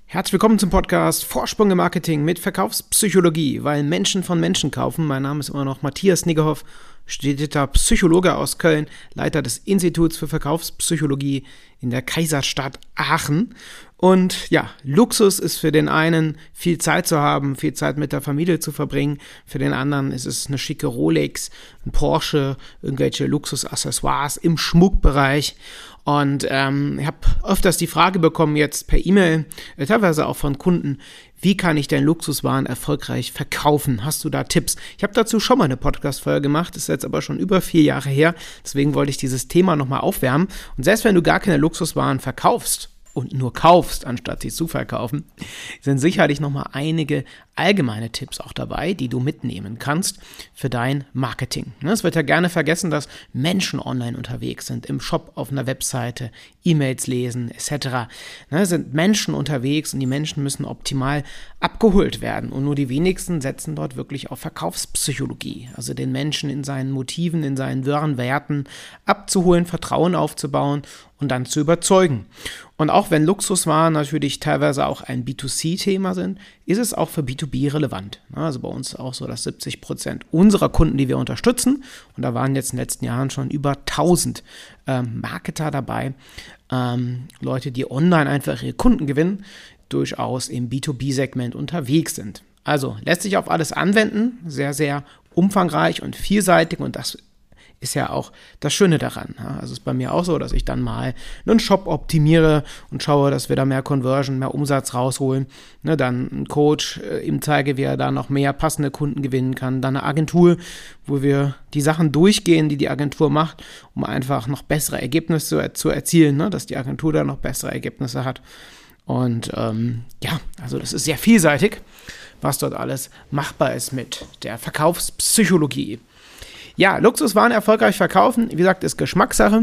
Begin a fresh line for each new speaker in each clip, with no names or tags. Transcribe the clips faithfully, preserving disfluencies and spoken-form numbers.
Herzlich willkommen zum Podcast Vorsprung im Marketing mit Verkaufspsychologie, weil Menschen von Menschen kaufen. Mein Name ist immer noch Matthias Niggerhoff, studierter Psychologe aus Köln, Leiter des Instituts für Verkaufspsychologie in der Kaiserstadt Aachen. Und ja, Luxus ist für den einen viel Zeit zu haben, viel Zeit mit der Familie zu verbringen. Für den anderen ist es eine schicke Rolex, ein Porsche, irgendwelche Luxusaccessoires im Schmuckbereich. Und ähm, ich habe öfters die Frage bekommen jetzt per E-Mail, äh, teilweise auch von Kunden, wie kann ich denn Luxuswaren erfolgreich verkaufen? Hast du da Tipps? Ich habe dazu schon mal eine Podcast-Folge gemacht, ist jetzt aber schon über vier Jahre her. Deswegen wollte ich dieses Thema nochmal aufwärmen. Und selbst wenn du gar keine Luxuswaren verkaufst und nur kaufst, anstatt sie zu verkaufen, sind sicherlich nochmal einige allgemeine Tipps auch dabei, die du mitnehmen kannst für dein Marketing. Es wird ja gerne vergessen, dass Menschen online unterwegs sind, im Shop, auf einer Webseite, E-Mails lesen et cetera. Es sind Menschen unterwegs und die Menschen müssen optimal abgeholt werden und nur die wenigsten setzen dort wirklich auf Verkaufspsychologie, also den Menschen in seinen Motiven, in seinen wahren Werten abzuholen, Vertrauen aufzubauen und dann zu überzeugen. Und auch wenn Luxuswaren natürlich teilweise auch ein B zwei C-Thema sind, ist es auch für B zwei B relevant. Also bei uns ist auch so, dass siebzig Prozent unserer Kunden, die wir unterstützen, und da waren jetzt in den letzten Jahren schon über tausend ähm, Marketer dabei, ähm, Leute, die online einfach ihre Kunden gewinnen, durchaus im B zwei B-Segment unterwegs sind. Also lässt sich auf alles anwenden, sehr, sehr umfangreich und vielseitig, und das ist ja auch das Schöne daran. Also es ist bei mir auch so, dass ich dann mal einen Shop optimiere und schaue, dass wir da mehr Conversion, mehr Umsatz rausholen. Ne, dann einen Coach äh, ihm zeige, wie er da noch mehr passende Kunden gewinnen kann. Dann eine Agentur, wo wir die Sachen durchgehen, die die Agentur macht, um einfach noch bessere Ergebnisse zu, er- zu erzielen, ne, dass die Agentur da noch bessere Ergebnisse hat. Und ähm, ja, also das ist sehr vielseitig, was dort alles machbar ist mit der Verkaufspsychologie. Ja, Luxuswaren erfolgreich verkaufen, wie gesagt, ist Geschmackssache.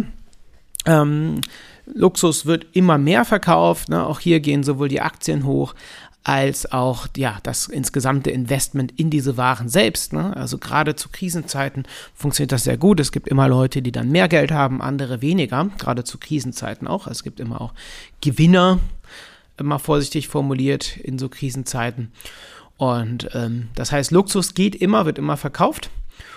Ähm, Luxus wird immer mehr verkauft, ne? Auch hier gehen sowohl die Aktien hoch, als auch ja, das insgesamte Investment in diese Waren selbst. Ne? Also gerade zu Krisenzeiten funktioniert das sehr gut. Es gibt immer Leute, die dann mehr Geld haben, andere weniger, gerade zu Krisenzeiten auch. Es gibt immer auch Gewinner, mal vorsichtig formuliert, in so Krisenzeiten. Und ähm, das heißt, Luxus geht immer, wird immer verkauft.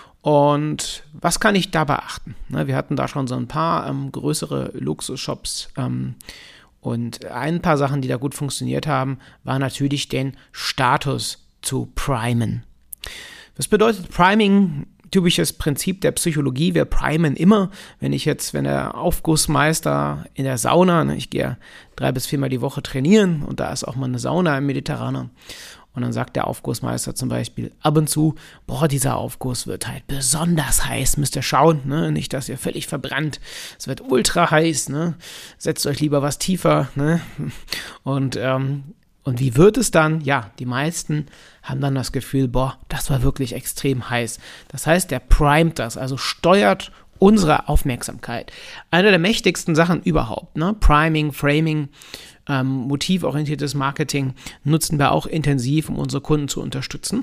Und was kann ich da beachten? Wir hatten da schon so ein paar ähm, größere Luxusshops ähm, und ein paar Sachen, die da gut funktioniert haben, war natürlich den Status zu primen. Was bedeutet Priming? Typisches Prinzip der Psychologie, wir primen immer. Wenn ich jetzt, wenn der Aufgussmeister in der Sauna, ne, ich gehe drei bis viermal die Woche trainieren und da ist auch mal eine Sauna im Mediterraner. Und dann sagt der Aufgussmeister zum Beispiel ab und zu, boah, dieser Aufguss wird halt besonders heiß, müsst ihr schauen, ne? Nicht, dass ihr völlig verbrannt, es wird ultra heiß, ne? Setzt euch lieber was tiefer, ne? Und, ähm, und wie wird es dann? Ja, die meisten haben dann das Gefühl, boah, das war wirklich extrem heiß. Das heißt, der primet das, also steuert unsere Aufmerksamkeit. Eine der mächtigsten Sachen überhaupt, ne? Priming, Framing, ähm, motivorientiertes Marketing nutzen wir auch intensiv, um unsere Kunden zu unterstützen.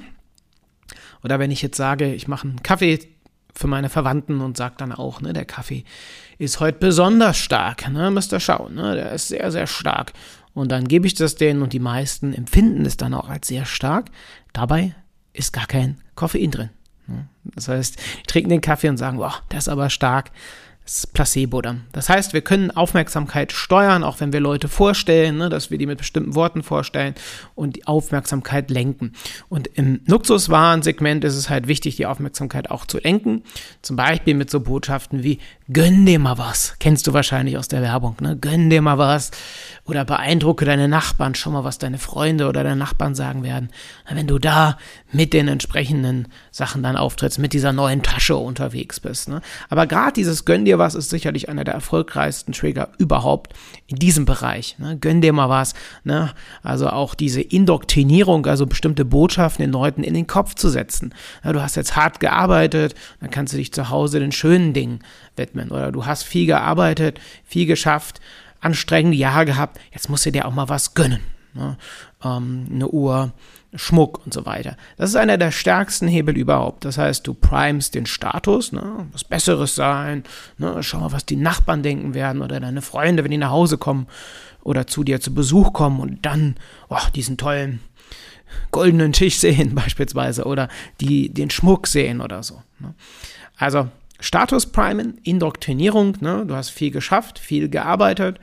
Oder wenn ich jetzt sage, ich mache einen Kaffee für meine Verwandten und sage dann auch, ne, der Kaffee ist heute besonders stark, ne, müsst ihr schauen, ne, der ist sehr, sehr stark. Und dann gebe ich das denen und die meisten empfinden es dann auch als sehr stark. Dabei ist gar kein Koffein drin. Das heißt, die trinken den Kaffee und sagen, boah, der ist aber stark. Das ist Placebo dann. Das heißt, wir können Aufmerksamkeit steuern, auch wenn wir Leute vorstellen, ne, dass wir die mit bestimmten Worten vorstellen und die Aufmerksamkeit lenken. Und im Luxuswarensegment ist es halt wichtig, die Aufmerksamkeit auch zu lenken. Zum Beispiel mit so Botschaften wie, gönn dir mal was. Kennst du wahrscheinlich aus der Werbung, ne? Gönn dir mal was. Oder beeindrucke deine Nachbarn. Schau mal, was deine Freunde oder deine Nachbarn sagen werden. Wenn du da mit den entsprechenden Sachen dann auftrittst, mit dieser neuen Tasche unterwegs bist. Ne? Aber gerade dieses Gönn dir was ist sicherlich einer der erfolgreichsten Trigger überhaupt in diesem Bereich. Ne? Gönn dir mal was. Ne? Also auch diese Indoktrinierung, also bestimmte Botschaften den Leuten in den Kopf zu setzen. Ja, du hast jetzt hart gearbeitet, dann kannst du dich zu Hause den schönen Dingen widmen. Oder du hast viel gearbeitet, viel geschafft, anstrengende Jahre gehabt, jetzt musst du dir auch mal was gönnen. ne? ähm, eine Uhr, Schmuck und so weiter. Das ist einer der stärksten Hebel überhaupt. Das heißt, du primest den Status, ne? Was Besseres sein, ne? Schau mal, was die Nachbarn denken werden oder deine Freunde, wenn die nach Hause kommen oder zu dir zu Besuch kommen und dann oh, diesen tollen goldenen Tisch sehen beispielsweise oder die, den Schmuck sehen oder so. Ne? Also Status primen, Indoktrinierung, ne? Du hast viel geschafft, viel gearbeitet,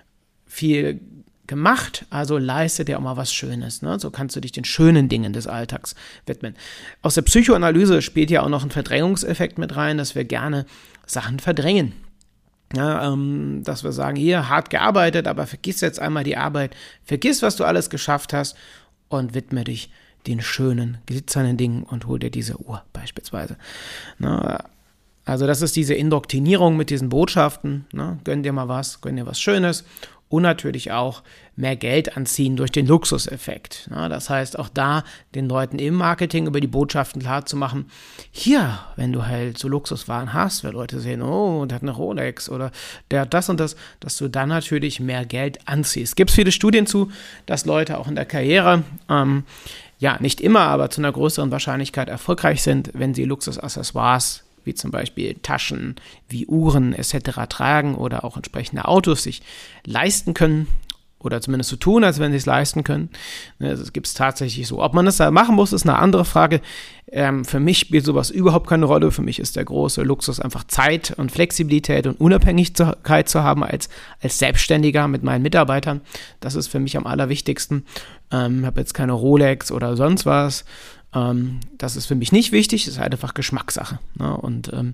viel gemacht, also leiste dir auch mal was Schönes. Ne? So kannst du dich den schönen Dingen des Alltags widmen. Aus der Psychoanalyse spielt ja auch noch ein Verdrängungseffekt mit rein, dass wir gerne Sachen verdrängen. Ja, ähm, dass wir sagen, hier, hart gearbeitet, aber vergiss jetzt einmal die Arbeit, vergiss, was du alles geschafft hast und widme dich den schönen, glitzernden Dingen und hol dir diese Uhr beispielsweise. Ne? Also das ist diese Indoktrinierung mit diesen Botschaften. Ne? Gönn dir mal was, gönn dir was Schönes. Und natürlich auch mehr Geld anziehen durch den Luxuseffekt. Ja, das heißt, auch da den Leuten im Marketing über die Botschaften klar zu machen, hier, wenn du halt so Luxuswaren hast, weil Leute sehen, oh, der hat eine Rolex oder der hat das und das, dass du dann natürlich mehr Geld anziehst. Es gibt viele Studien zu, dass Leute auch in der Karriere, ähm, ja, nicht immer, aber zu einer größeren Wahrscheinlichkeit erfolgreich sind, wenn sie Luxusaccessoires wie zum Beispiel Taschen, wie Uhren et cetera tragen oder auch entsprechende Autos sich leisten können oder zumindest so tun, als wenn sie es leisten können. Das gibt es tatsächlich so. Ob man das da machen muss, ist eine andere Frage. Ähm, für mich spielt sowas überhaupt keine Rolle. Für mich ist der große Luxus einfach Zeit und Flexibilität und Unabhängigkeit zu haben als, als Selbstständiger mit meinen Mitarbeitern. Das ist für mich am allerwichtigsten. Ähm, ich habe jetzt keine Rolex oder sonst was. Ähm, das ist für mich nicht wichtig, das ist halt einfach Geschmackssache. Ne? Und, ähm,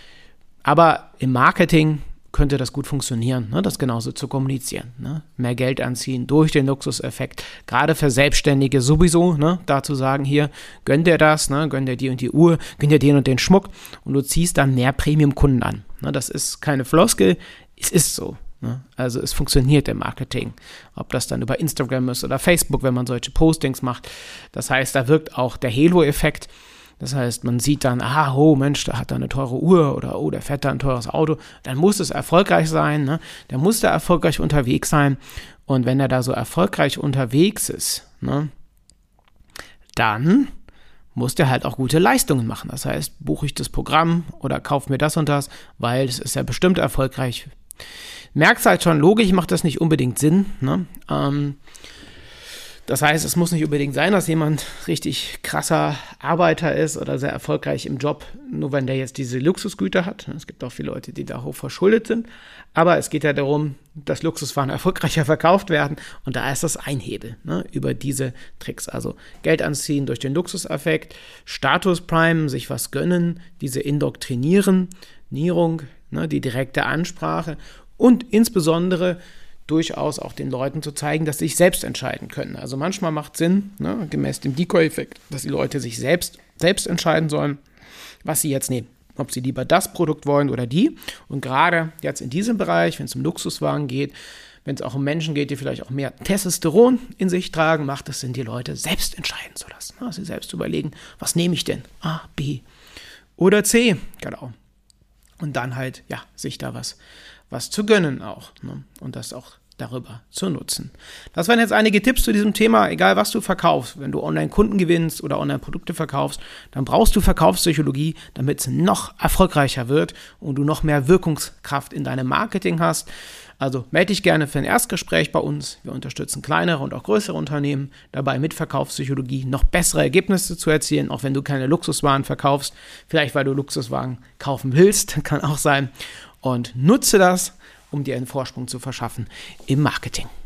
aber im Marketing könnte das gut funktionieren, ne? Das genauso zu kommunizieren. Ne? Mehr Geld anziehen durch den Luxuseffekt, gerade für Selbstständige sowieso, ne? Da zu sagen, hier, gönn dir das, ne? Gönn dir die und die Uhr, gönn dir den und den Schmuck und du ziehst dann mehr Premium-Kunden an. Ne? Das ist keine Floskel, es ist so. Also es funktioniert im Marketing, ob das dann über Instagram ist oder Facebook, wenn man solche Postings macht. Das heißt, da wirkt auch der Halo-Effekt. Das heißt, man sieht dann, aha, oh Mensch, der hat da eine teure Uhr oder oh, der fährt da ein teures Auto. Dann muss es erfolgreich sein, ne? Der muss da erfolgreich unterwegs sein. Und wenn er da so erfolgreich unterwegs ist, ne, dann muss der halt auch gute Leistungen machen. Das heißt, buche ich das Programm oder kaufe mir das und das, weil es ist ja bestimmt erfolgreich. Merkst halt schon, logisch macht das nicht unbedingt Sinn. Ne? Ähm, das heißt, es muss nicht unbedingt sein, dass jemand richtig krasser Arbeiter ist oder sehr erfolgreich im Job, nur wenn der jetzt diese Luxusgüter hat. Es gibt auch viele Leute, die da hoch verschuldet sind. Aber es geht ja darum, dass Luxuswaren erfolgreicher verkauft werden. Und da ist das ein Hebel, ne, über diese Tricks. Also Geld anziehen durch den Luxuseffekt, Status primen, sich was gönnen, diese Indoktrinieren, Nierung, ne, die direkte Ansprache. Und insbesondere durchaus auch den Leuten zu zeigen, dass sie sich selbst entscheiden können. Also manchmal macht Sinn, ne, gemäß dem Decoy-Effekt, dass die Leute sich selbst, selbst entscheiden sollen, was sie jetzt nehmen. Ob sie lieber das Produkt wollen oder die. Und gerade jetzt in diesem Bereich, wenn es um Luxuswagen geht, wenn es auch um Menschen geht, die vielleicht auch mehr Testosteron in sich tragen, macht es Sinn, die Leute selbst entscheiden zu lassen. Ne, sie selbst überlegen, was nehme ich denn? A, B oder C. Genau. Und dann halt, ja, sich da was was zu gönnen auch, ne? Und das auch darüber zu nutzen. Das waren jetzt einige Tipps zu diesem Thema, egal was du verkaufst. Wenn du Online-Kunden gewinnst oder Online-Produkte verkaufst, dann brauchst du Verkaufspsychologie, damit es noch erfolgreicher wird und du noch mehr Wirkungskraft in deinem Marketing hast. Also melde dich gerne für ein Erstgespräch bei uns. Wir unterstützen kleinere und auch größere Unternehmen dabei, mit Verkaufspsychologie noch bessere Ergebnisse zu erzielen, auch wenn du keine Luxuswaren verkaufst. Vielleicht, weil du Luxuswaren kaufen willst, kann auch sein. Und nutze das, um dir einen Vorsprung zu verschaffen im Marketing.